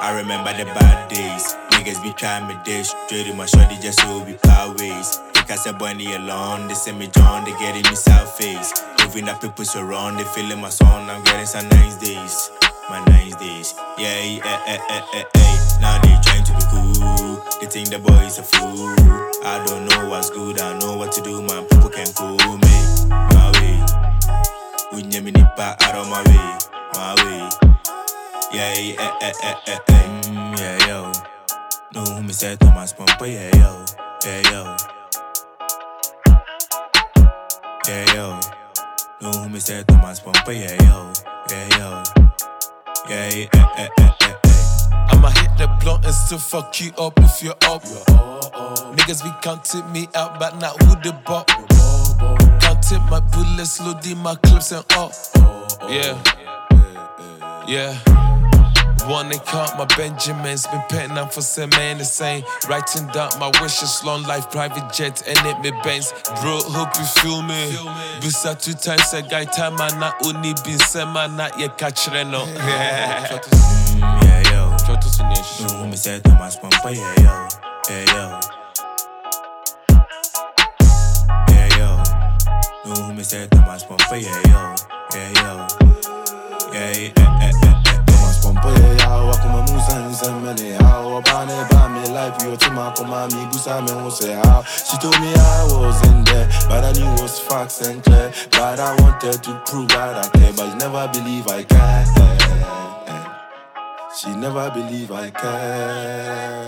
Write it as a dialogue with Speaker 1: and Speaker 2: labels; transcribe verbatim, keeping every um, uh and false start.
Speaker 1: I remember the bad days. Niggas be trying me this. Straight in my shorty just so we part ways. Think I said bunny alone. They send me John, they getting me south face. Moving that people surround, they feeling my song. I'm getting some nice days. My nice days. Yeah, yeah, yeah, yeah, yeah, yeah. Now they trying to be cool. They think the boy is a fool. I don't know what's good, I know what to do. My people can fool me. My way. Unya me nipa out of my way. My way. Yeah, yeah, yeah, yeah, yeah, yeah. Mm, yeah, yo. No, who me say Thomas Pompa, yeah, yo. Yeah, yo. Yeah, yo. No, who me say Thomas Pompa, yeah, yo. Yeah, yo. Yeah, yeah, yeah, yeah, yeah, yeah.
Speaker 2: I'ma hit the blunt and still fuck you up if you're up. Niggas be counting me out, but not who the bop. Counting my bullets, loading my clips and up. Yeah, yeah. Wanna count my Benjamins, been petting up for some man the same. Writing down my wishes, long life, private jet, and it me banks. Bro, hope you feel me. Bisa two times a guy time, man, not only been sema, not yet catch reno.
Speaker 1: Yeah, yo. No, who me say Thomas Pompa, yeah, yo. Yeah, yo. Yeah, yo. No, who me say Thomas Pompa, yeah, yo. Yeah, yo. Yeah, yeah, yeah, yeah.
Speaker 3: Pompa ya wakuma musa nsemene how bane ba me life you to my come me busa me who say how she told me I was in there but I knew it was facts and clear but I wanted to prove that I care but she never believe I care she never believe I care